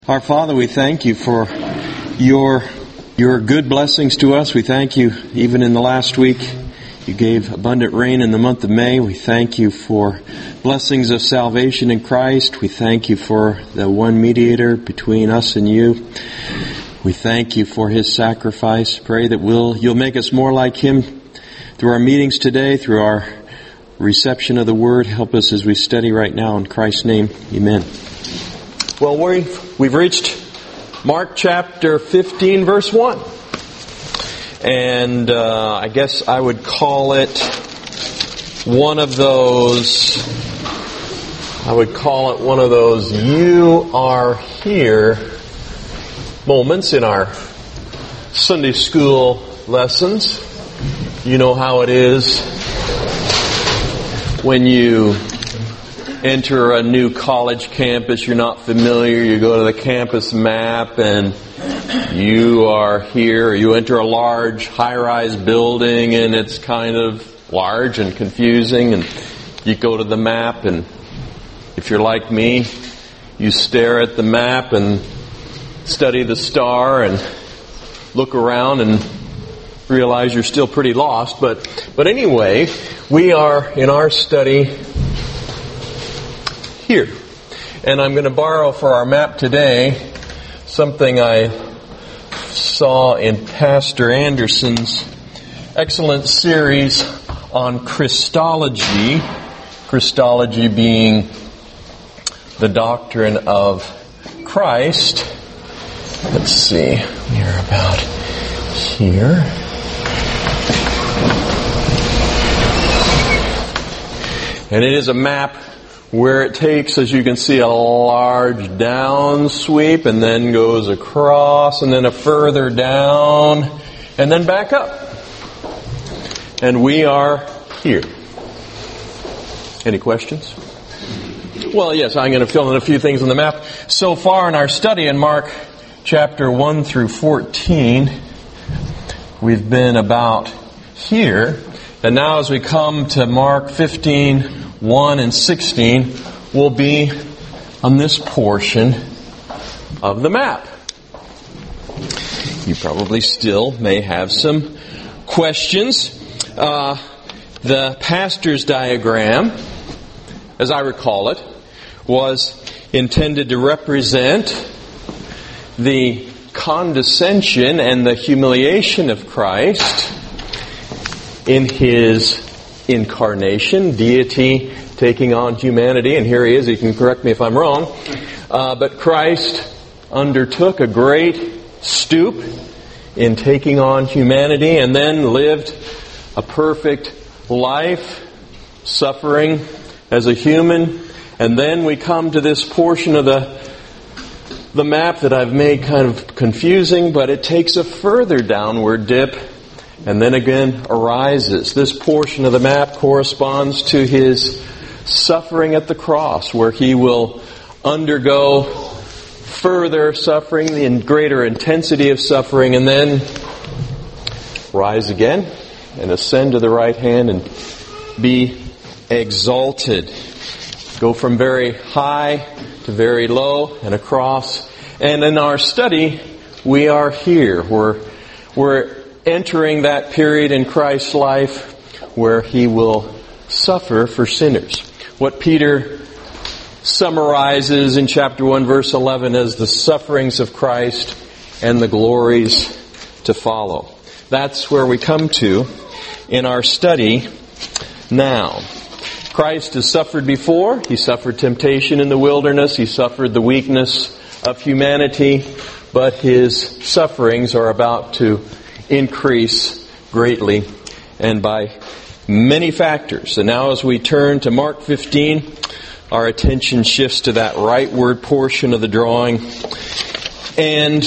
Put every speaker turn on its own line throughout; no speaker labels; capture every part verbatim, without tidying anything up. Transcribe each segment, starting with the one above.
Our Father, we thank you for your your good blessings to us. We thank you, even in the last week, you gave abundant rain in the month of May. We thank you for blessings of salvation in Christ. We thank you for the one mediator between us and you. We thank you for His sacrifice. Pray that we'll you'll make us more like Him through our meetings today, through our reception of the Word. Help us as we study right now in Christ's name. Amen. Well, we've, we've reached Mark chapter fifteen, verse one. And uh, I guess I would call it one of those, I would call it one of those you are here moments in our Sunday school lessons. You know how it is when you enter a new college campus, you're not familiar, you go to the campus map and you are here, or you enter a large high-rise building and it's kind of large and confusing, and you go to the map, and if you're like me, you stare at the map and study the star and look around and realize you're still pretty lost. But, but anyway, we are in our study here. And I'm going to borrow for our map today something I saw in Pastor Anderson's excellent series on Christology. Christology being the doctrine of Christ. Let's see, we are about here. And it is a map where it takes, as you can see, a large down sweep and then goes across and then a further down and then back up. And we are here. Any questions? Well, yes, I'm going to fill in a few things on the map. So far in our study in Mark chapter one through fourteen, we've been about here. And now as we come to Mark fifteen, one and sixteen, we'll be on this portion of the map. You probably still may have some questions. Uh, the pastor's diagram, as I recall it, was intended to represent the condescension and the humiliation of Christ in His incarnation, deity taking on humanity. And here He is, you can correct me if I'm wrong. Uh, but Christ undertook a great stoop in taking on humanity and then lived a perfect life, suffering as a human. And then we come to this portion of the the map that I've made kind of confusing, but it takes a further downward dip and then again arises. This portion of the map corresponds to His suffering at the cross, where He will undergo further suffering, the greater intensity of suffering, and then rise again and ascend to the right hand and be exalted. Go from very high to very low and across. And in our study, we are here. We're, we're entering that period in Christ's life where He will suffer for sinners. What Peter summarizes in chapter one, verse eleven as the sufferings of Christ and the glories to follow. That's where we come to in our study now. Christ has suffered before. He suffered temptation in the wilderness. He suffered the weakness of humanity. But His sufferings are about to increase greatly and by many factors. And now as we turn to Mark fifteen, our attention shifts to that rightward portion of the drawing. And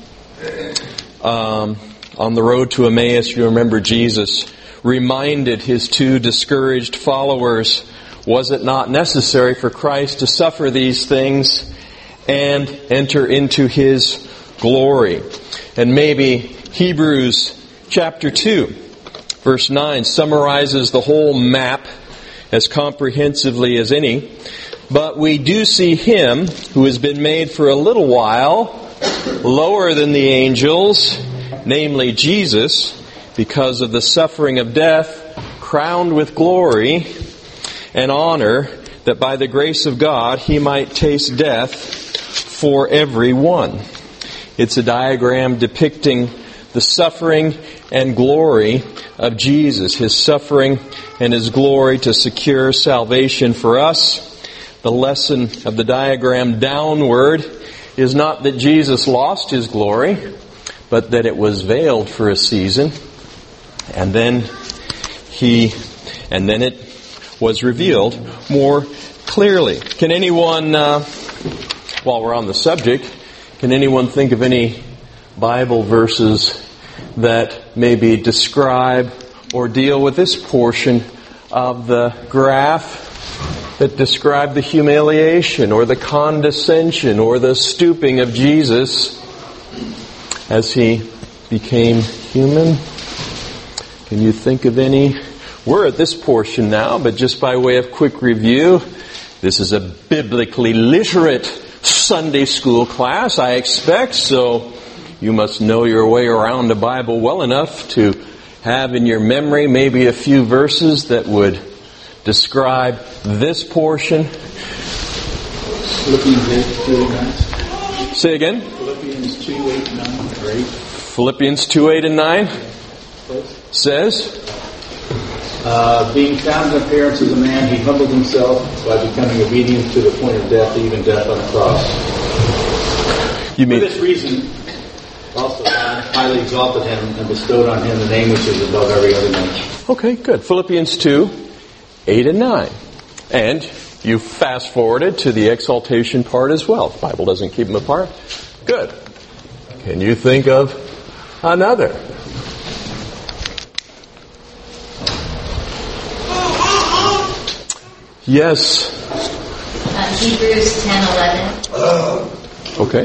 um, on the road to Emmaus, you remember Jesus reminded His two discouraged followers, was it not necessary for Christ to suffer these things and enter into His glory? And maybe Hebrews chapter two, verse nine, summarizes the whole map as comprehensively as any. But we do see Him who has been made for a little while lower than the angels, namely Jesus, because of the suffering of death, crowned with glory and honor, that by the grace of God He might taste death for every one. It's a diagram depicting the suffering and glory of Jesus, His suffering and His glory to secure salvation for us. The lesson of the diagram downward is not that Jesus lost His glory, but that it was veiled for a season, and then He, and then it was revealed more clearly. Can anyone, uh, while we're on the subject, can anyone think of any Bible verses that maybe describe or deal with this portion of the graph that describe the humiliation or the condescension or the stooping of Jesus as He became human? Can you think of any? We're at this portion now, but just by way of quick review, this is a biblically literate Sunday school class, I expect, so you must know your way around the Bible well enough to have in your memory maybe a few verses that would describe this portion.
Philippians two, eight, nine.
Say again?
Philippians two, eight, nine, or eight.
Philippians two, eight, and nine says,
uh, being found in appearance as a man, He humbled Himself by becoming obedient to the point of death, even death on the cross.
You mean?
For this reason, also God highly exalted Him and bestowed on Him the name which is above every other name.
Okay, good. Philippians two, eight and nine. And you fast forwarded to the exaltation part as well. The Bible doesn't keep them apart. Good. Can you think of another? Yes.
Uh, Hebrews ten eleven.
Okay.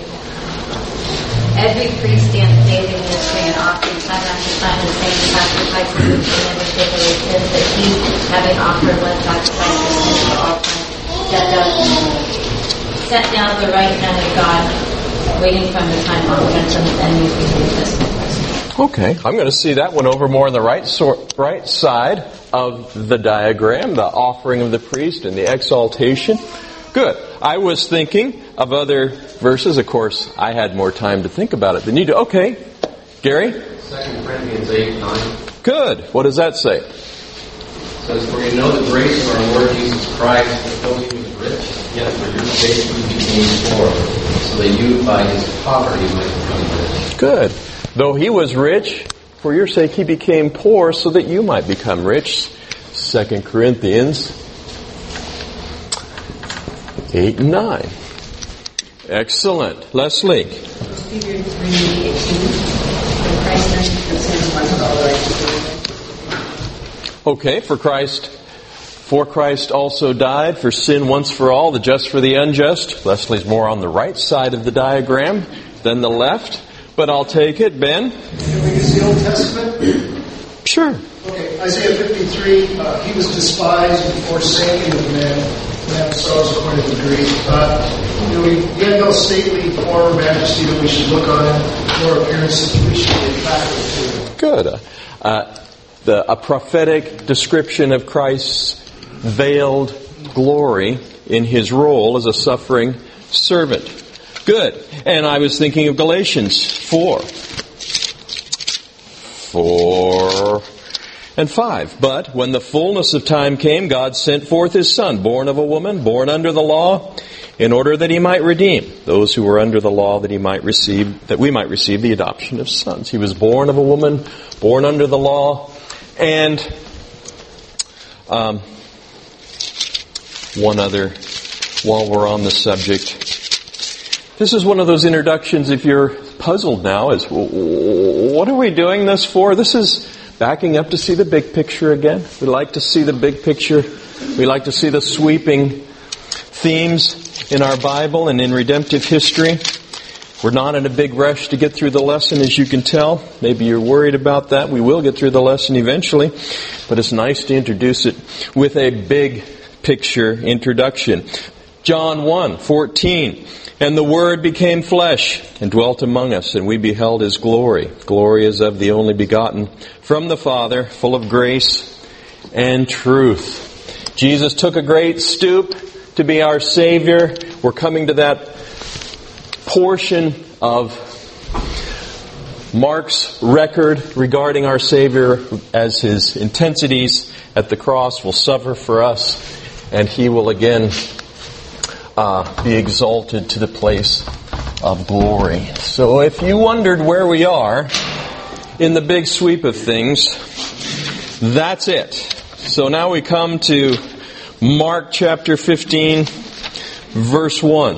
Every priest stands daily ministering and offering time after time the same sacrifices which can never take away sins, that He, having offered one sacrifice for sins for all time, set down, set down at the right hand of God, waiting from the time offense from His enemies before His Christ.
Okay, I'm going to see that one over more on the right so, right side of the diagram, the offering of the priest and the exaltation. Good. I was thinking of other verses. Of course, I had more time to think about it than you do. Okay. Gary?
Second Corinthians eight, nine.
Good. What does that say?
It says, for you know the grace of our Lord Jesus Christ, that though He was rich, yet for your sake He became poor, so that you by His poverty might become rich.
Good. Though He was rich, for your sake He became poor, so that you might become rich. Second Corinthians eight and nine. Excellent. Leslie.
Hebrews three eighteen. For Christ died for sin once for all, the righteous.
Okay, for Christ, for Christ also died for sin once for all, the just for the unjust. Leslie's more on the right side of the diagram than the left, but I'll take it. Ben?
Can we use the Old Testament?
Sure.
Okay, Isaiah fifty-three, uh, He was despised and forsaken of men, and that sorrows according to grief. Uh, you know, he, he had no stately form or majesty that we should look on him, nor appearance that we should be attracted to him.
Good. Uh, uh, the, a prophetic description of Christ's veiled glory in His role as a suffering servant. Good. And I was thinking of Galatians four. four and five. But when the fullness of time came, God sent forth His Son, born of a woman, born under the law, in order that He might redeem those who were under the law, that He might receive, that we might receive the adoption of sons. He was born of a woman, born under the law, and um, one other, while we're on the subject. This is one of those introductions, if you're puzzled now, is what are we doing this for? This is backing up to see the big picture again. We like to see the big picture. We like to see the sweeping themes in our Bible and in redemptive history. We're not in a big rush to get through the lesson, as you can tell. Maybe you're worried about that. We will get through the lesson eventually. But it's nice to introduce it with a big picture introduction. John one fourteen. And the Word became flesh and dwelt among us, and we beheld His glory. Glory is of the only begotten from the Father, full of grace and truth. Jesus took a great stoop to be our Savior. We're coming to that portion of Mark's record regarding our Savior as His intensities at the cross will suffer for us, and He will again Uh, be exalted to the place of glory. So if you wondered where we are in the big sweep of things, that's it. So now we come to Mark chapter fifteen, verse one.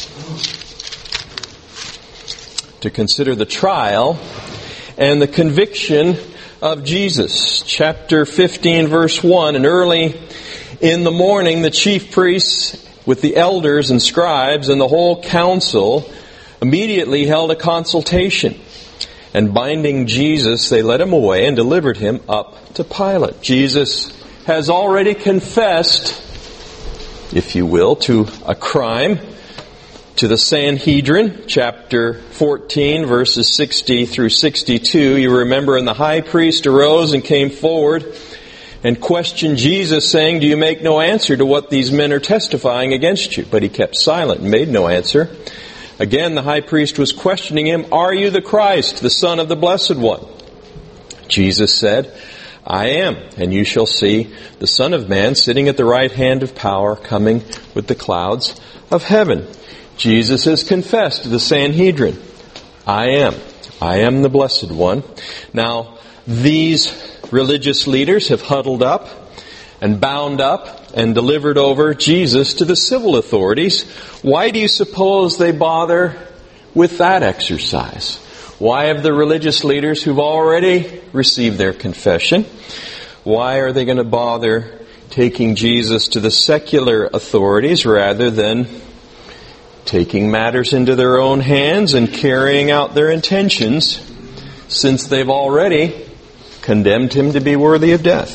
To consider the trial and the conviction of Jesus. Chapter fifteen, verse one. And early in the morning, the chief priests with the elders and scribes and the whole council immediately held a consultation. And binding Jesus, they led Him away and delivered Him up to Pilate. Jesus has already confessed, if you will, to a crime, to the Sanhedrin, chapter fourteen, verses sixty through sixty-two. You remember, and the high priest arose and came forward and questioned Jesus, saying, "Do you make no answer to what these men are testifying against you?" But He kept silent and made no answer. Again, the high priest was questioning Him, "Are you the Christ, the Son of the Blessed One?" Jesus said, "I am, and you shall see the Son of Man sitting at the right hand of power, coming with the clouds of heaven." Jesus has confessed to the Sanhedrin, "I am. I am the Blessed One." Now, these religious leaders have huddled up and bound up and delivered over Jesus to the civil authorities. Why do you suppose they bother with that exercise? Why have the religious leaders who've already received their confession, why are they going to bother taking Jesus to the secular authorities rather than taking matters into their own hands and carrying out their intentions, since they've already condemned Him to be worthy of death?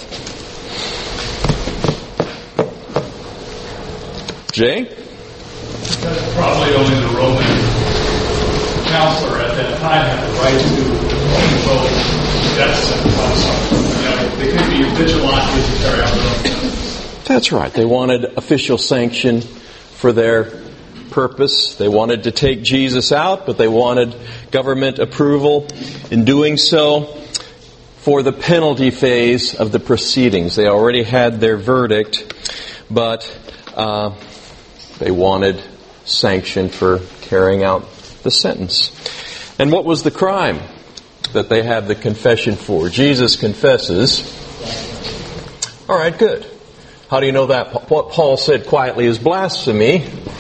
Jay?
That's probably only the Roman counselor at that time had the right to invoke death sentence on someone. You know, they could be vigilantes to carry out their own business.
That's right. They wanted official sanction for their purpose. They wanted to take Jesus out, but they wanted government approval in doing so for the penalty phase of the proceedings. They already had their verdict, but uh, they wanted sanction for carrying out the sentence. And what was the crime that they had the confession for? Jesus confesses. All right, good. How do you know that? What Paul said quietly is blasphemy.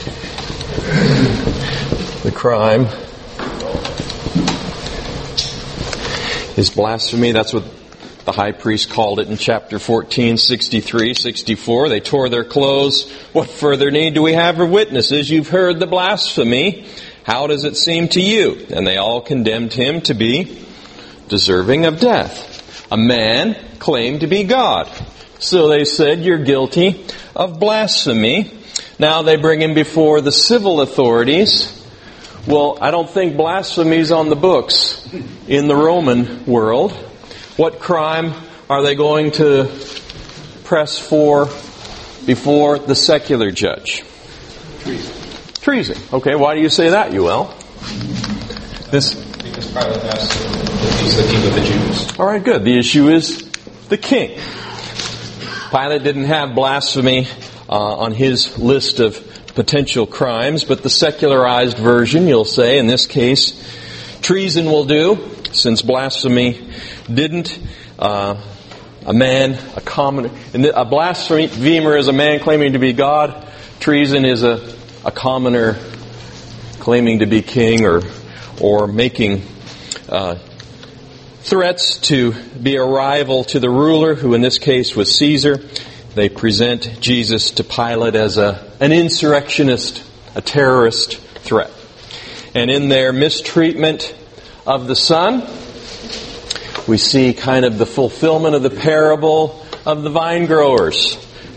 The crime is blasphemy. That's what the high priest called it in chapter fourteen, sixty-three, sixty-four. They tore their clothes. What further need do we have of witnesses? You've heard the blasphemy. How does it seem to you? And they all condemned Him to be deserving of death. A man claimed to be God. So they said, "You're guilty of blasphemy." Now they bring Him before the civil authorities. Well, I don't think blasphemy is on the books in the Roman world. What crime are they going to press for before the secular judge?
Treason.
Treason. Okay, why do you say that, Yuel? This.
Because Pilate asked if He's the King of the Jews.
All right, good. The issue is the king. Pilate didn't have blasphemy uh, on his list of potential crimes, but the secularized version, you'll say, in this case, treason will do, since blasphemy didn't. Uh, a man, a common, a blasphemer is a man claiming to be God. Treason is a, a commoner claiming to be king, or or making uh, threats to be a rival to the ruler, who in this case was Caesar. They present Jesus to Pilate as a an insurrectionist, a terrorist threat. And in their mistreatment of the Son, we see kind of the fulfillment of the parable of the vine growers.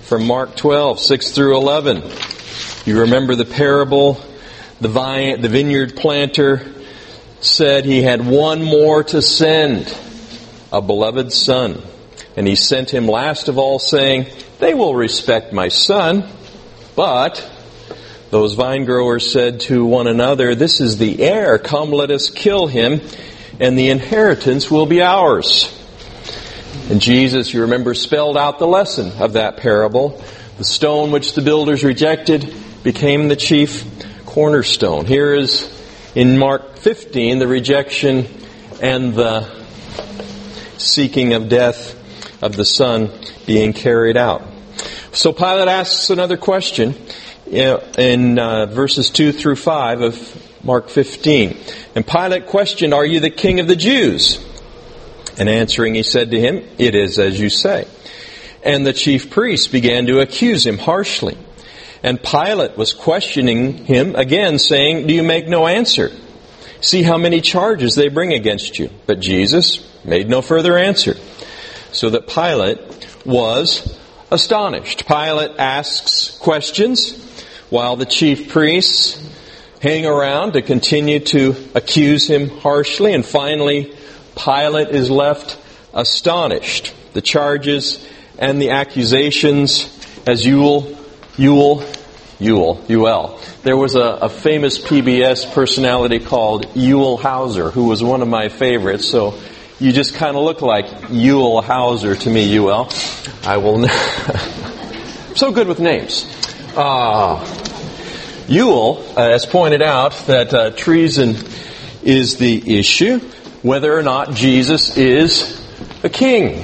from Mark twelve, six through eleven. You remember the parable? The vine, the vineyard planter said he had one more to send, a beloved son. And he sent him last of all, saying, "They will respect my son." But those vine growers said to one another, "This is the heir. Come, let us kill him, and the inheritance will be ours." And Jesus, you remember, spelled out the lesson of that parable. The stone which the builders rejected became the chief cornerstone. Here is in Mark fifteen the rejection and the seeking of death of the Son being carried out. So Pilate asks another question in uh, verses two through five of Mark fifteen. And Pilate questioned, "Are you the king of the Jews?" And answering, he said to him, "It is as you say." And the chief priests began to accuse him harshly. And Pilate was questioning him again, saying, "Do you make no answer? See how many charges they bring against you." But Jesus made no further answer, so that Pilate was astonished. Pilate asks questions while the chief priests hang around to continue to accuse him harshly. And finally, Pilate is left astonished. The charges and the accusations, as Ewell, Ewell, Ewell, Ewell. There was a, a famous P B S personality called Ewell Hauser, who was one of my favorites. So you just kind of look like Ewell Hauser to me, Ewell. I will. So good with names. Uh, Ewell uh, has pointed out that uh, treason is the issue, whether or not Jesus is a king.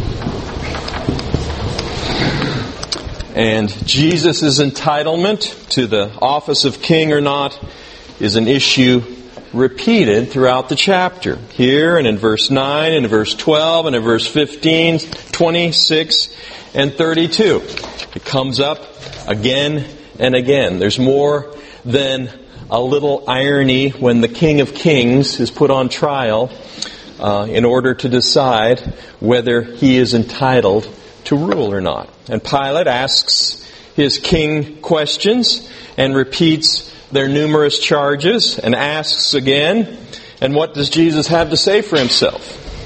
And Jesus' entitlement to the office of king or not is an issue repeated throughout the chapter. Here and in verse nine, and in verse twelve, and in verse fifteen, twenty-six, and thirty-two. It comes up again and again. There's more than a little irony when the King of Kings is put on trial uh, in order to decide whether he is entitled to rule or not. And Pilate asks his king questions and repeats their numerous charges and asks again. And what does Jesus have to say for himself?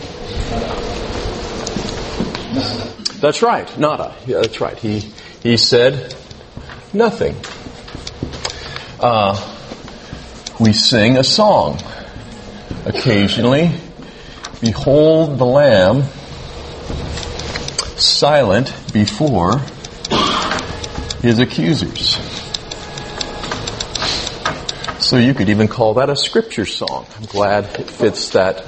That's right, nada. Yeah, that's right. He he said nothing. Uh, we sing a song occasionally. Behold the Lamb, silent before his accusers. So you could even call that a scripture song. I'm glad it fits that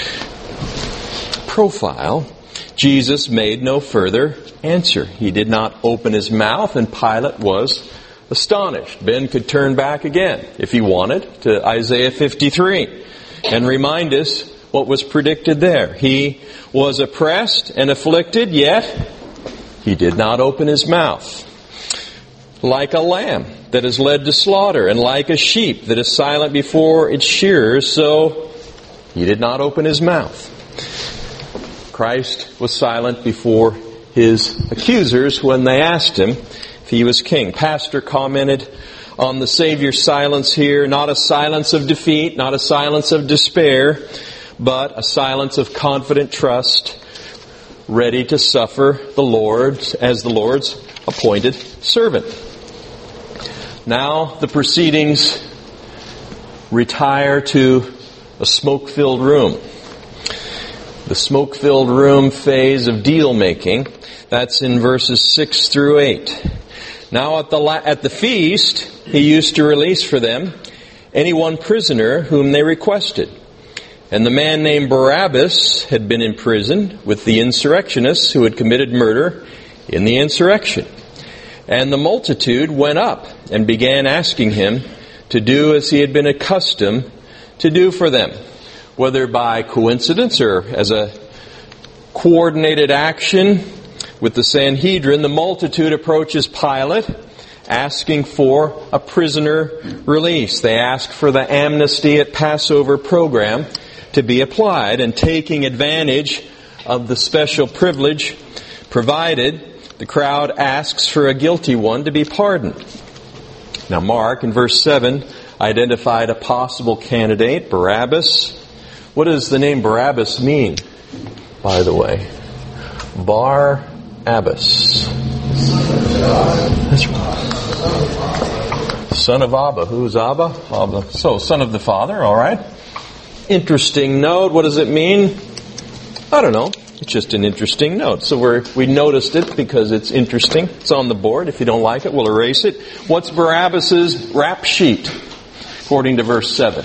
profile. Jesus made no further answer. He did not open his mouth, and Pilate was astonished. Ben could turn back again, if he wanted, to Isaiah fifty-three and remind us what was predicted there. He was oppressed and afflicted, yet he did not open his mouth. Like a lamb that is led to slaughter, and like a sheep that is silent before its shearers, so he did not open his mouth. Christ was silent before his accusers when they asked him if he was king. Pastor commented on the Savior's silence here, not a silence of defeat, not a silence of despair, but a silence of confident trust, ready to suffer the Lord as the Lord's appointed servant. Now the proceedings retire to a smoke-filled room. The smoke-filled room phase of deal-making. That's in verses six through eight. Now at the la- at the feast, he used to release for them any one prisoner whom they requested. And the man named Barabbas had been in prison with the insurrectionists who had committed murder in the insurrection. And the multitude went up and began asking him to do as he had been accustomed to do for them, whether by coincidence or as a coordinated action with the Sanhedrin. The multitude approaches Pilate, asking for a prisoner release. They ask for the amnesty at Passover program to be applied, and taking advantage of the special privilege provided, the crowd asks for a guilty one to be pardoned. Now Mark, in verse seven, identified a possible candidate, Barabbas. What does the name Barabbas mean, by the way? Bar-Abbas. That's right. Son of Abba. Who's Abba? Abba. So, son of the Father, all right. Interesting note. What does it mean? I don't know. It's just an interesting note. So we're, we noticed it because it's interesting. It's on the board. If you don't like it, we'll erase it. What's Barabbas's rap sheet, according to verse seven?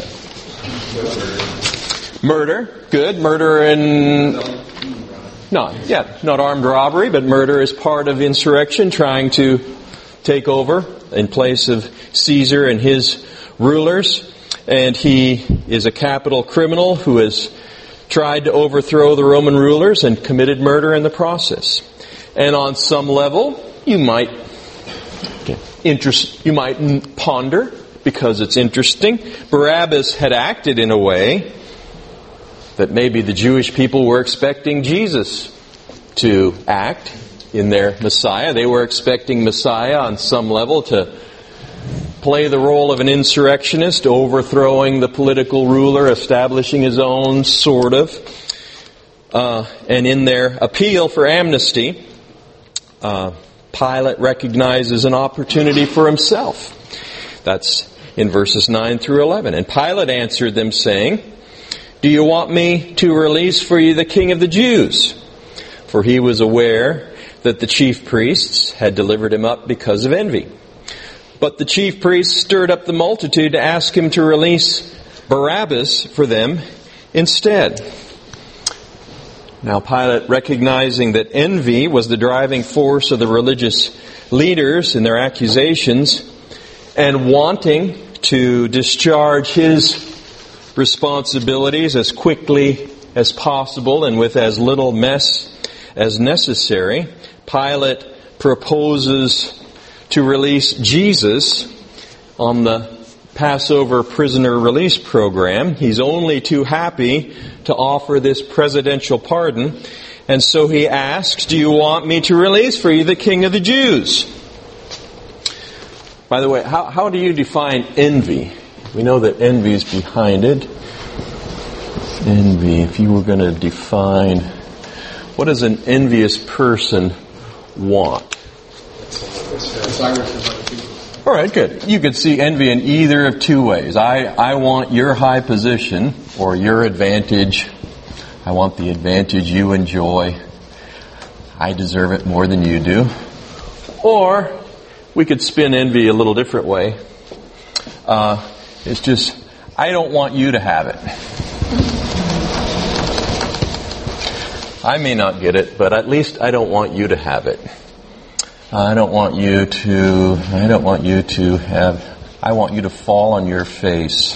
Murder. Good. Murder in... No, yeah, not armed robbery, but murder is part of insurrection, trying to take over in place of Caesar and his rulers. And he is a capital criminal who has tried to overthrow the Roman rulers and committed murder in the process. And on some level, you might interest, you might ponder, because it's interesting, Barabbas had acted in a way that maybe the Jewish people were expecting Jesus to act in their Messiah. They were expecting Messiah on some level to play the role of an insurrectionist, overthrowing the political ruler, establishing his own, sort of. Uh, and in their appeal for amnesty, uh, Pilate recognizes an opportunity for himself. That's in verses nine through eleven. And Pilate answered them, saying, "Do you want me to release for you the King of the Jews?" For he was aware that the chief priests had delivered him up because of envy. But the chief priests stirred up the multitude to ask him to release Barabbas for them instead. Now Pilate, recognizing that envy was the driving force of the religious leaders in their accusations, and wanting to discharge his responsibilities as quickly as possible and with as little mess as necessary, Pilate proposes to release Jesus on the Passover prisoner release program. He's only too happy to offer this presidential pardon. And so he asks, "Do you want me to release for you the King of the Jews?" By the way, how, how do you define envy? We know that envy is behind it. Envy, if you were going to define, what does an envious person want? All right, good. You could see envy in either of two ways. I, I want your high position or your advantage. I want the advantage you enjoy. I deserve it more than you do. Or we could spin envy a little different way. Uh, it's just, I don't want you to have it. I may not get it, but at least I don't want you to have it. I don't want you to, I don't want you to have, I want you to fall on your face.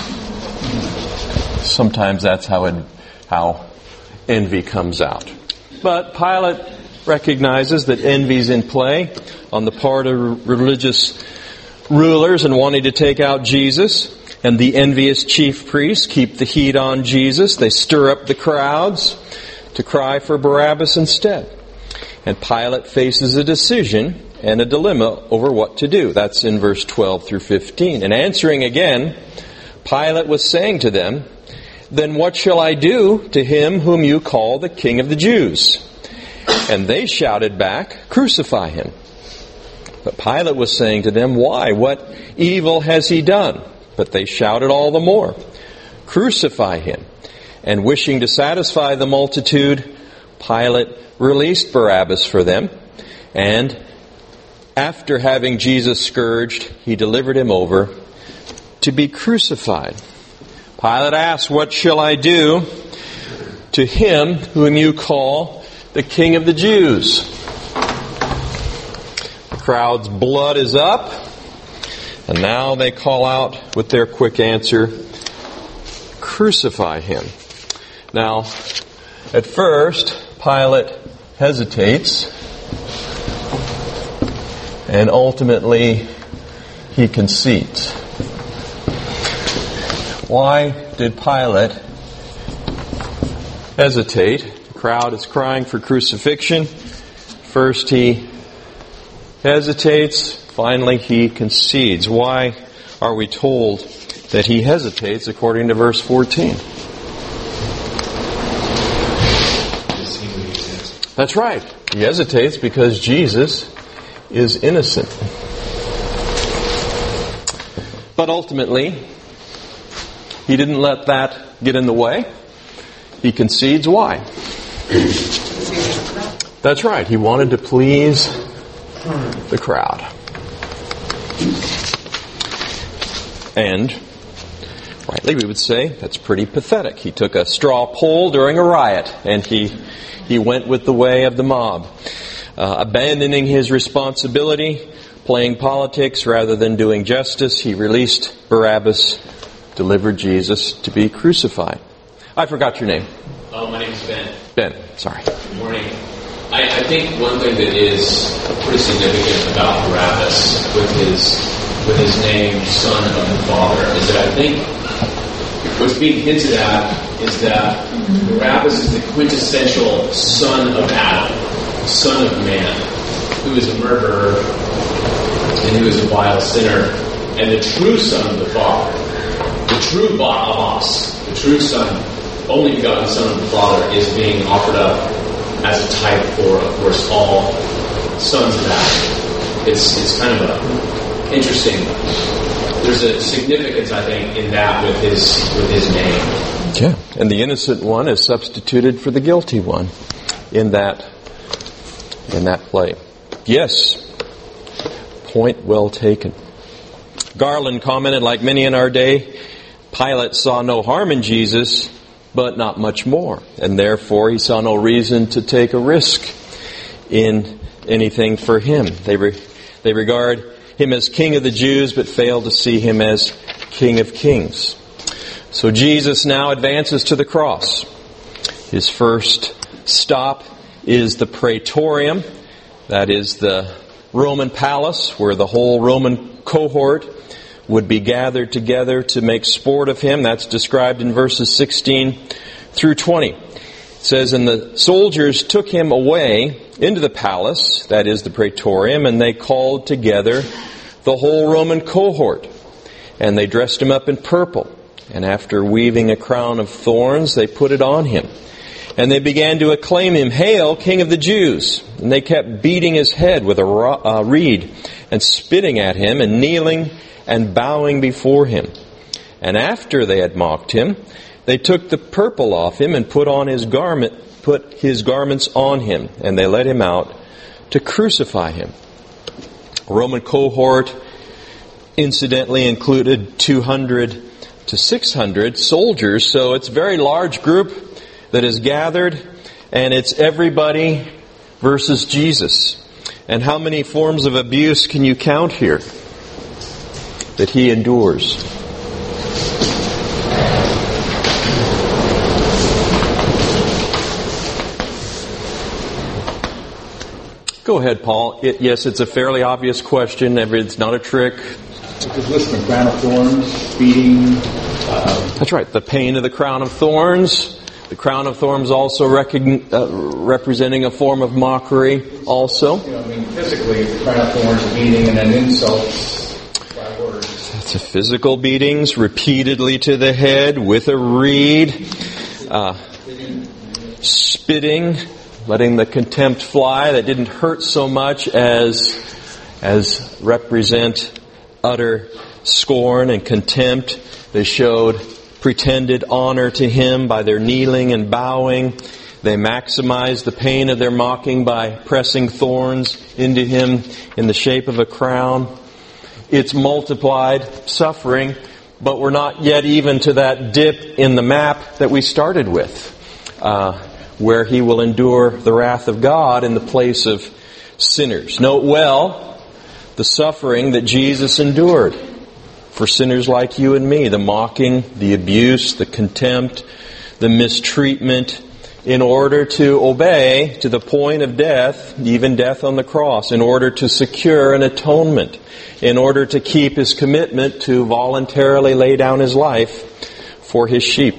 Sometimes that's how it, how envy comes out. But Pilate recognizes that envy's in play on the part of religious rulers and wanting to take out Jesus. And the envious chief priests keep the heat on Jesus. They stir up the crowds to cry for Barabbas instead. And Pilate faces a decision and a dilemma over what to do. That's in verse twelve through fifteen. And answering again, Pilate was saying to them, "Then what shall I do to him whom you call the King of the Jews?" And they shouted back, "Crucify him." But Pilate was saying to them, "Why? What evil has he done?" But they shouted all the more, "Crucify him." And wishing to satisfy the multitude, Pilate released Barabbas for them, and after having Jesus scourged, he delivered him over to be crucified. Pilate asked, "What shall I do to him whom you call the King of the Jews?" The crowd's blood is up, and now they call out with their quick answer, "Crucify him." Now, at first, Pilate hesitates, and ultimately he concedes. Why did Pilate hesitate? The crowd is crying for crucifixion. First he hesitates. Finally, he concedes. Why are we told that he hesitates according to verse fourteen? That's right. He hesitates because Jesus is innocent. But ultimately, he didn't let that get in the way. He concedes. Why? That's right. He wanted to please the crowd. And rightly we would say that's pretty pathetic. He took a straw poll during a riot and he he went with the way of the mob, uh, abandoning his responsibility, playing politics rather than doing justice. He released Barabbas, delivered Jesus to be crucified. I forgot your name.
Oh, my name's Ben.
Ben, sorry.
Good morning. I, I think one thing that is pretty significant about Barabbas with his with his name, Son of the Father, is that I think what's being hinted at is that Barabbas is the quintessential son of Adam, son of man, who is a murderer and who is a vile sinner, and the true Son of the Father, the true Ba'amas, the true Son, only begotten Son of the Father, is being offered up as a type for, of course, all sons of Adam. It's it's kind of a interesting. There's a significance, I think, in that with his with his name.
Yeah, and the innocent one is substituted for the guilty one in that in that play. Yes, point well taken. Garland commented, like many in our day, Pilate saw no harm in Jesus, but not much more, and therefore he saw no reason to take a risk in anything for him. They re- they regard him as King of the Jews, but fail to see him as King of Kings. So Jesus now advances to the cross. His first stop is the Praetorium. That is the Roman palace where the whole Roman cohort would be gathered together to make sport of him. That's described in verses sixteen through twenty. It says, "And the soldiers took him away into the palace," that is the Praetorium, "and they called together the whole Roman cohort. And they dressed him up in purple. And after weaving a crown of thorns, they put it on him. And they began to acclaim him, 'Hail, King of the Jews!' And they kept beating his head with a uh, reed and spitting at him and kneeling and bowing before him. And after they had mocked him, they took the purple off him and put on his garment, put his garments on him, and they led him out to crucify him." A Roman cohort incidentally included two hundred to six hundred soldiers, so it's a very large group that is gathered, and it's everybody versus Jesus. And how many forms of abuse can you count here that he endures? Go ahead, Paul. It, yes, it's a fairly obvious question. It's not a trick.
Just listen to crown of thorns, beating. Uh,
That's right. The pain of the crown of thorns. The crown of thorns also recogn- uh, representing a form of mockery also.
You know, I mean, physically, the crown of thorns, beating, and then insults by words.
That's a physical beatings, repeatedly to the head with a reed. Uh, spitting, letting the contempt fly that didn't hurt so much as as represent utter scorn and contempt. They showed pretended honor to him by their kneeling and bowing. They maximized the pain of their mocking by pressing thorns into him in the shape of a crown. It's multiplied suffering, but we're not yet even to that dip in the map that we started with, uh, where he will endure the wrath of God in the place of sinners. Note well the suffering that Jesus endured for sinners like you and me, the mocking, the abuse, the contempt, the mistreatment, in order to obey to the point of death, even death on the cross, in order to secure an atonement, in order to keep his commitment to voluntarily lay down his life for his sheep.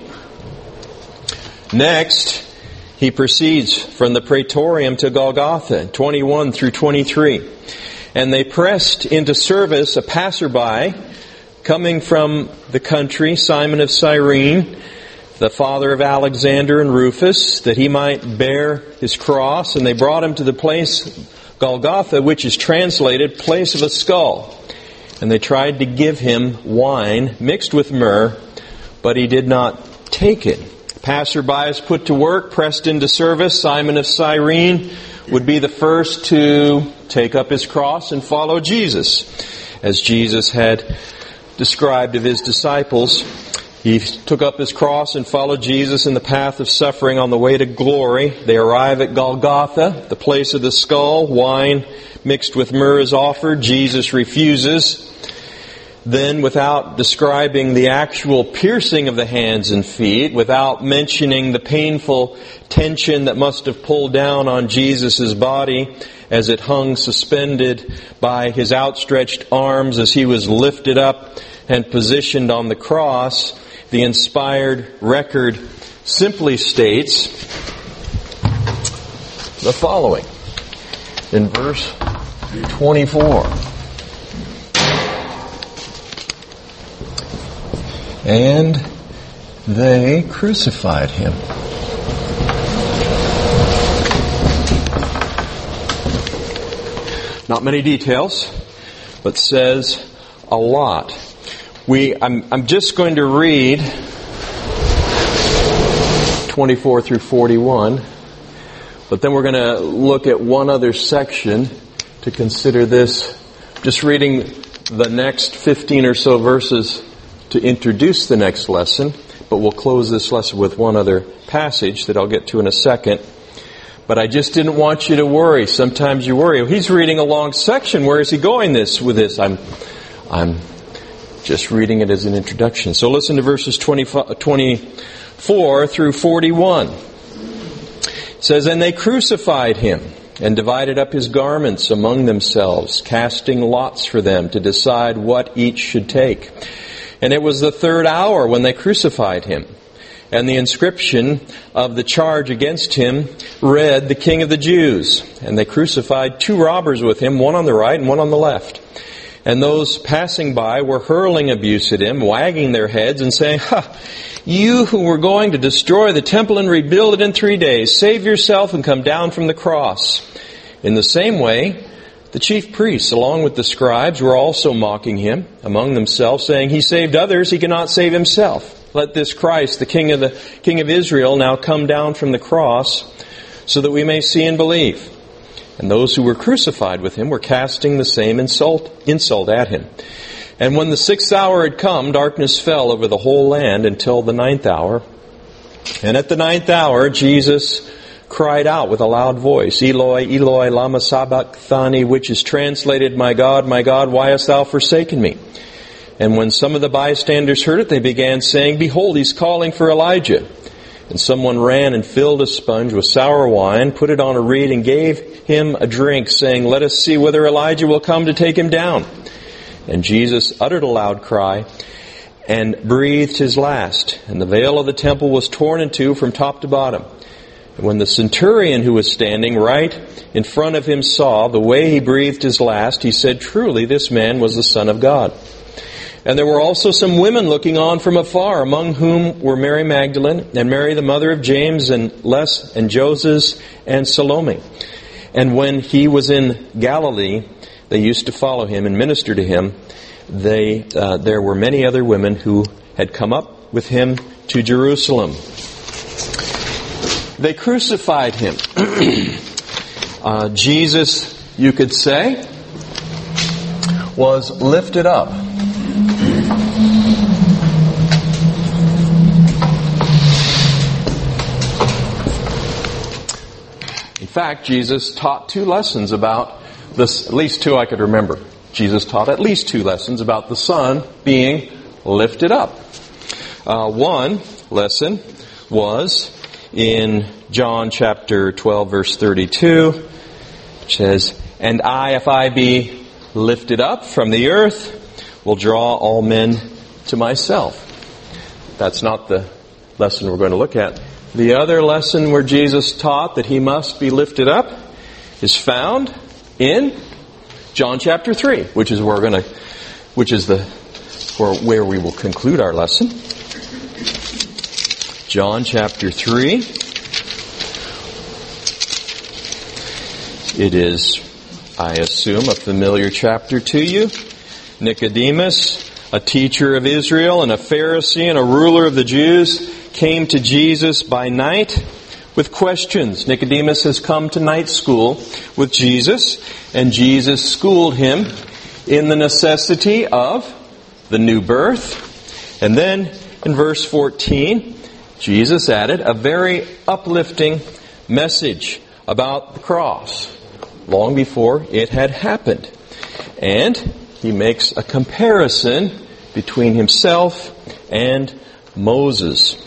Next, he proceeds from the Praetorium to Golgotha, twenty-one through twenty-three. and they pressed into service a passerby coming from the country, Simon of Cyrene, the father of Alexander and Rufus, that he might bear his cross. And they brought him to the place Golgotha, which is translated place of a skull. And they tried to give him wine mixed with myrrh, but he did not take it. Passerby is put to work, pressed into service. Simon of Cyrene would be the first to take up his cross and follow Jesus. As Jesus had described of his disciples, he took up his cross and followed Jesus in the path of suffering on the way to glory. They arrive at Golgotha, the place of the skull. Wine mixed with myrrh is offered. Jesus refuses. Then, without describing the actual piercing of the hands and feet, without mentioning the painful tension that must have pulled down on Jesus' body as it hung suspended by his outstretched arms as he was lifted up and positioned on the cross, the inspired record simply states the following in verse twenty-four. And they crucified him. Not many details, but says a lot. We, I'm, I'm just going to read twenty-four through forty-one, but then we're going to look at one other section to consider this. Just reading the next fifteen or so verses to introduce the next lesson, but we'll close this lesson with one other passage that I'll get to in a second. But I just didn't want you to worry. Sometimes you worry. He's reading a long section. Where is he going this with this? I'm, I'm just reading it as an introduction. So listen to verses twenty-four through forty-one. It says, "And they crucified him and divided up his garments among themselves, casting lots for them to decide what each should take. And it was the third hour when they crucified him. And the inscription of the charge against him read, 'The King of the Jews.' And they crucified two robbers with him, one on the right and one on the left. And those passing by were hurling abuse at him, wagging their heads and saying, 'Ha! You who were going to destroy the temple and rebuild it in three days, save yourself and come down from the cross.' In the same way, the chief priests, along with the scribes, were also mocking him among themselves, saying, 'He saved others, he cannot save himself. Let this Christ, the King of the King of Israel, now come down from the cross, so that we may see and believe.' And those who were crucified with him were casting the same insult, insult at him. And when the sixth hour had come, darkness fell over the whole land until the ninth hour. And at the ninth hour, Jesus cried out with a loud voice, 'Eloi, Eloi, lama sabachthani,' which is translated, 'My God, my God, why hast thou forsaken me?' And when some of the bystanders heard it, they began saying, 'Behold, he's calling for Elijah.' And someone ran and filled a sponge with sour wine, put it on a reed, and gave him a drink, saying, 'Let us see whether Elijah will come to take him down.' And Jesus uttered a loud cry and breathed his last. And the veil of the temple was torn in two from top to bottom. And when the centurion who was standing right in front of him saw the way he breathed his last, he said, 'Truly this man was the Son of God.' And there were also some women looking on from afar, among whom were Mary Magdalene, and Mary the mother of James, and Les, and Joses, and Salome. And when he was in Galilee, they used to follow him and minister to him. They, uh, there were many other women who had come up with him to Jerusalem. They crucified him. uh, Jesus, you could say, was lifted up. In fact, Jesus taught two lessons about this, at least two I could remember. Jesus taught at least two lessons about the Son being lifted up. Uh, one lesson was in John chapter twelve, verse thirty-two, which says, "And I, if I be lifted up from the earth, will draw all men to myself." That's not the lesson we're going to look at. The other lesson where Jesus taught that he must be lifted up is found in John chapter three, which is where we're going to, which is the for where we will conclude our lesson. John chapter three. It is, I assume, a familiar chapter to you. Nicodemus, a teacher of Israel and a Pharisee and a ruler of the Jews, came to Jesus by night with questions. Nicodemus has come to night school with Jesus, and Jesus schooled him in the necessity of the new birth. And then in verse fourteen, Jesus added a very uplifting message about the cross long before it had happened. And he makes a comparison between himself and Moses.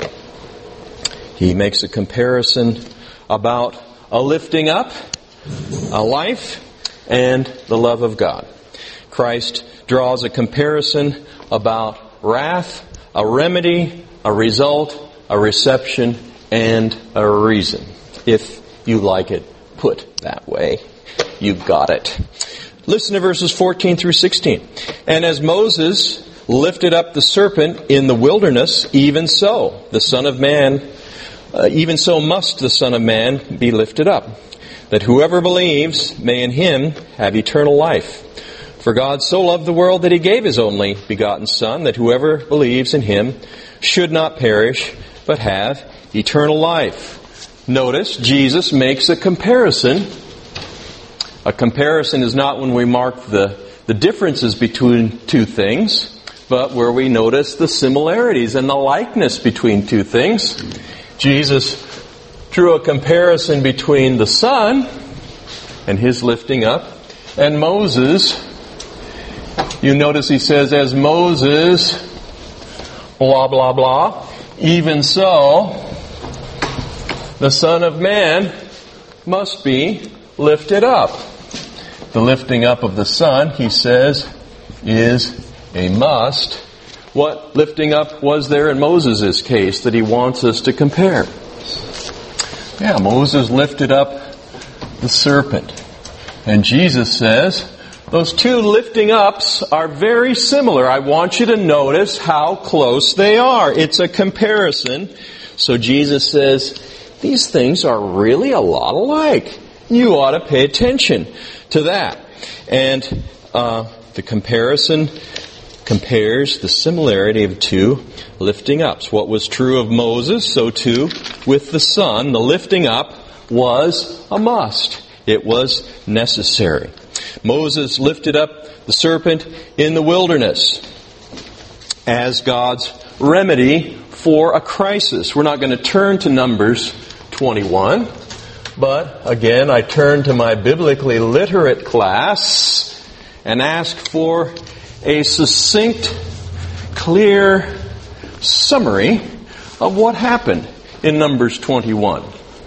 He makes a comparison about a lifting up, a life, and the love of God. Christ draws a comparison about wrath, a remedy, a result, a reception, and a reason. If you like it put that way, you got it. Listen to verses fourteen through sixteen. And as Moses lifted up the serpent in the wilderness, even so the Son of Man, uh, even so must the Son of Man be lifted up, that whoever believes may in him have eternal life. For God so loved the world that he gave his only begotten Son, that whoever believes in him should not perish, but have eternal life. Notice, Jesus makes a comparison. A comparison is not when we mark the, the differences between two things, but where we notice the similarities and the likeness between two things. Jesus drew a comparison between the Son and his lifting up and Moses. You notice he says, as Moses, blah, blah, blah, even so, the Son of Man must be lifted up. The lifting up of the Son, he says, is a must. What lifting up was there in Moses' case that he wants us to compare? Yeah, Moses lifted up the serpent. And Jesus says, those two lifting ups are very similar. I want you to notice how close they are. It's a comparison. So Jesus says, these things are really a lot alike. You ought to pay attention to that. And uh, the comparison compares the similarity of two lifting ups. What was true of Moses, so too with the Son. The lifting up was a must. It was necessary. Moses lifted up the serpent in the wilderness as God's remedy for a crisis. We're not going to turn to Numbers twenty-one, but again, I turn to my biblically literate class and ask for a succinct, clear summary of what happened in Numbers twenty-one.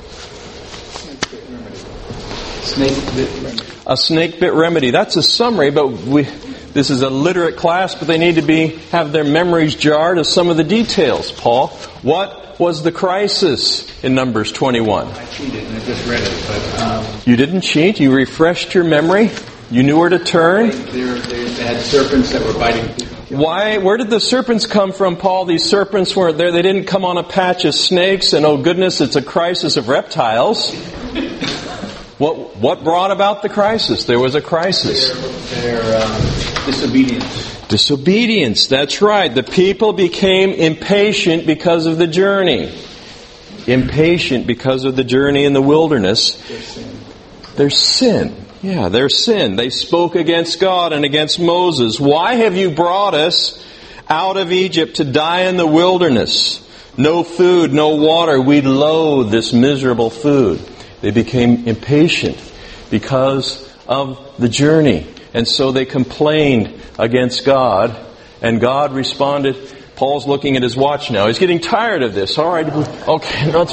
Snake bit remedy.
A snake bit remedy. That's a summary, but we, this is a literate class, but they need to be have their memories jarred of some of the details. Paul, what was the crisis in Numbers twenty-one?
I cheated and I just read it, but um,
you didn't cheat. You refreshed your memory. You knew where to turn.
They, they, they had serpents that were biting people.
Why? Where did the serpents come from, Paul? These serpents weren't there. They didn't come on a patch of snakes, and oh goodness, it's a crisis of reptiles. What what brought about the crisis? There was a crisis.
Their, their um, disobedience.
Disobedience, that's right. The people became impatient because of the journey. Impatient because of the journey in the wilderness.
Their sin.
Their sin. Yeah, their sin. They spoke against God and against Moses. Why have you brought us out of Egypt to die in the wilderness? No food, no water. We loathe this miserable food. They became impatient because of the journey. And so they complained against God. And God responded. Paul's looking at his watch now. He's getting tired of this. All right. Okay. No, it's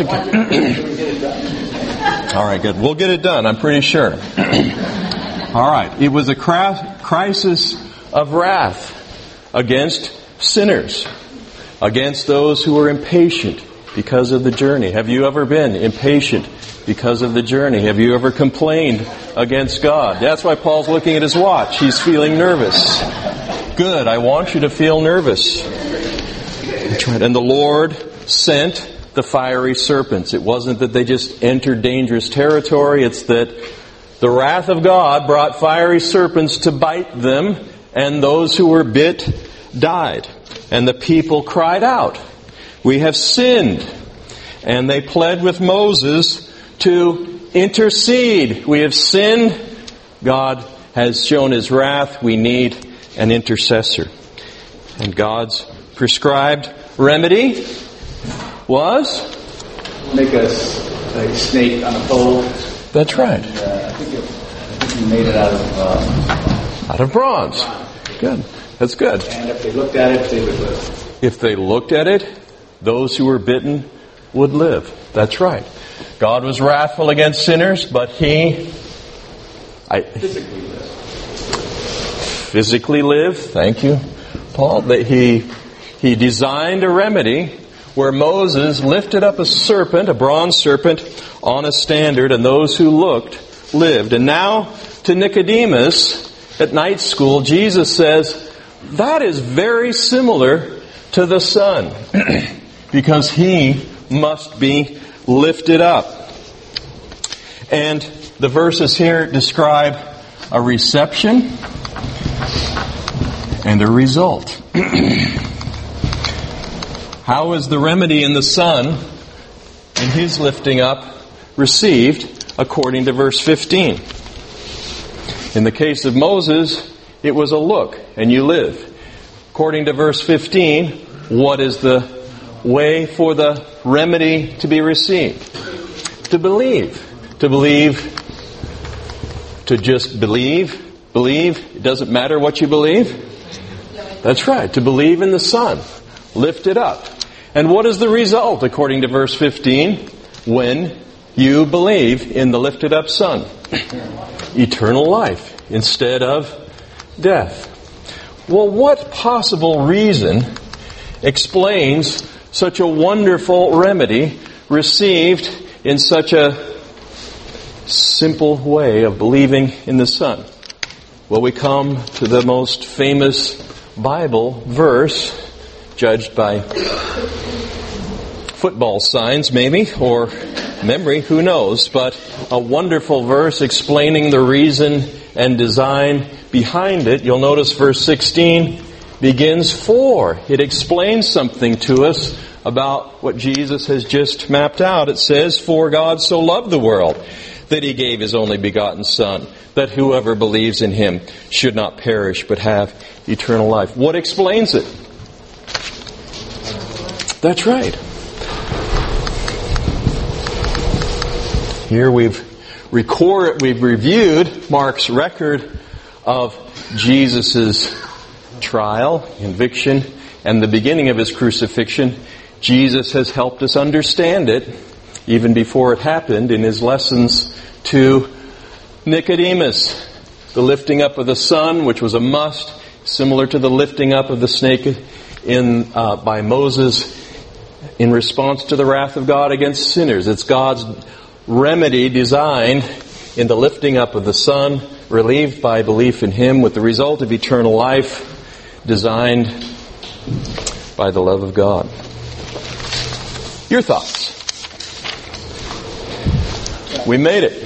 okay. All right, good. We'll get it done, I'm pretty sure. All right. It was a crisis of wrath against sinners, against those who were impatient because of the journey? Have you ever been impatient because of the journey? Have you ever complained against God? That's why Paul's looking at his watch. He's feeling nervous. Good. I want you to feel nervous. That's right. And the Lord sent the fiery serpents. It wasn't that they just entered dangerous territory. It's that the wrath of God brought fiery serpents to bite them, and those who were bit died. And the people cried out, "We have sinned." And they pled with Moses to intercede. We have sinned. God has shown His wrath. We need an intercessor. And God's prescribed remedy was?
Make a, a snake on a pole.
That's right.
And, uh, I, think it, I think he made it out of... Uh,
out of bronze. Good. That's good.
And if they looked at it, they would live.
If they looked at it, those who were bitten would live. That's right. God was wrathful against sinners, but He... I,
physically live.
Physically live. Thank you, Paul. That He, he designed a remedy where Moses lifted up a serpent, a bronze serpent, on a standard, and those who looked lived. And now, to Nicodemus at night school, Jesus says, that is very similar to the Son, because He must be lifted up. And the verses here describe a reception and a result. How is the remedy in the Son and His lifting up received according to verse fifteen? In the case of Moses, it was a look and you live. According to verse fifteen, what is the way for the remedy to be received? To believe. To believe. To just believe. Believe. It doesn't matter what you believe. That's right. To believe in the Son. Lift it up. And what is the result, according to verse fifteen, when you believe in the lifted up Son? Eternal life instead of death. Well, what possible reason explains such a wonderful remedy received in such a simple way of believing in the Son? Well, we come to the most famous Bible verse, judged by football signs maybe, or memory, who knows, but a wonderful verse explaining the reason and design behind it. You'll notice verse sixteen begins for. It explains something to us about what Jesus has just mapped out. It says, "For God so loved the world that He gave His only begotten Son, that whoever believes in Him should not perish but have eternal life." What explains it? That's right. Here we've record, we've reviewed Mark's record of Jesus' trial, conviction, and the beginning of His crucifixion. Jesus has helped us understand it, even before it happened, in His lessons to Nicodemus. The lifting up of the Son, which was a must, similar to the lifting up of the snake in uh, by Moses in response to the wrath of God against sinners. It's God's remedy designed in the lifting up of the Son, relieved by belief in Him, with the result of eternal life, designed by the love of God. Your thoughts? We made it.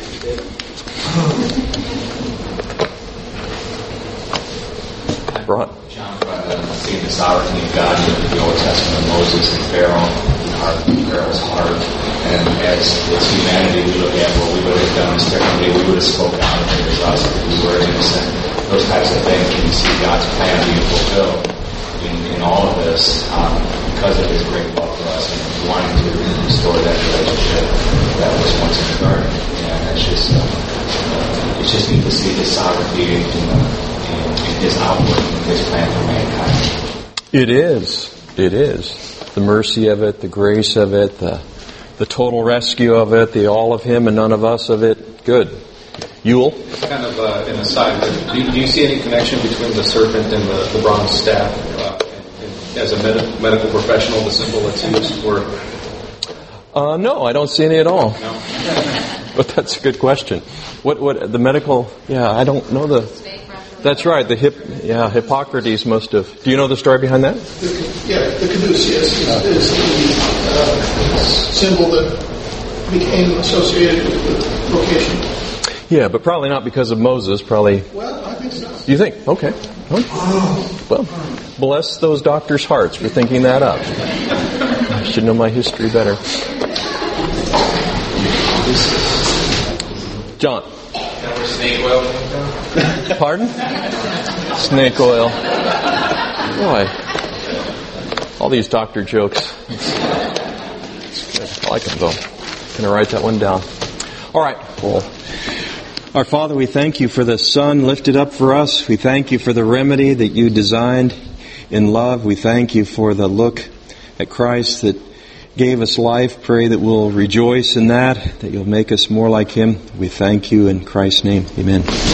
Ron.
John, uh, seeing the sovereignty of God in the Old Testament, Moses and Pharaoh, Pharaoh's heart, and as, as humanity, we look at what we would have done differently. We would have spoken out if it was us, if we were innocent. Those types of things. And you see God's plan being fulfilled in, in all of this um, because of His great love for us and wanting to restore that relationship that was once in the garden. And it's just, uh, it's just neat to see His sovereignty and, and, and His outwork and His plan for mankind.
It is. It is. The mercy of it, the grace of it, the the total rescue of it, the all of Him and none of us of it. Good. Yule?
Kind of uh, an aside, but do, do you see any connection between the serpent and the, the bronze staff? Uh, and, and as a med- medical professional, the symbol that's used for
Uh, no, I don't see any at all. But that's a good question. What, what, the medical, yeah, I don't know the, that's right, the hip, yeah, Hippocrates must have, do you know the story behind that?
The, yeah, the caduceus is, is the uh, symbol that became associated with the vocation.
Yeah, but probably not because of Moses, probably.
Well, I think so.
You think? Okay. Well, bless those doctors' hearts for thinking that up. I should know my history better. John.
Now where snake oil came from?
Pardon? Snake oil. Boy. All these doctor jokes. I like them though. I'm going to write that one down. All right. Well, our Father, we thank you for the Son lifted up for us. We thank you for the remedy that you designed in love. We thank you for the look at Christ that gave us life. Pray that we'll rejoice in that, that you'll make us more like Him. We thank you in Christ's name. Amen.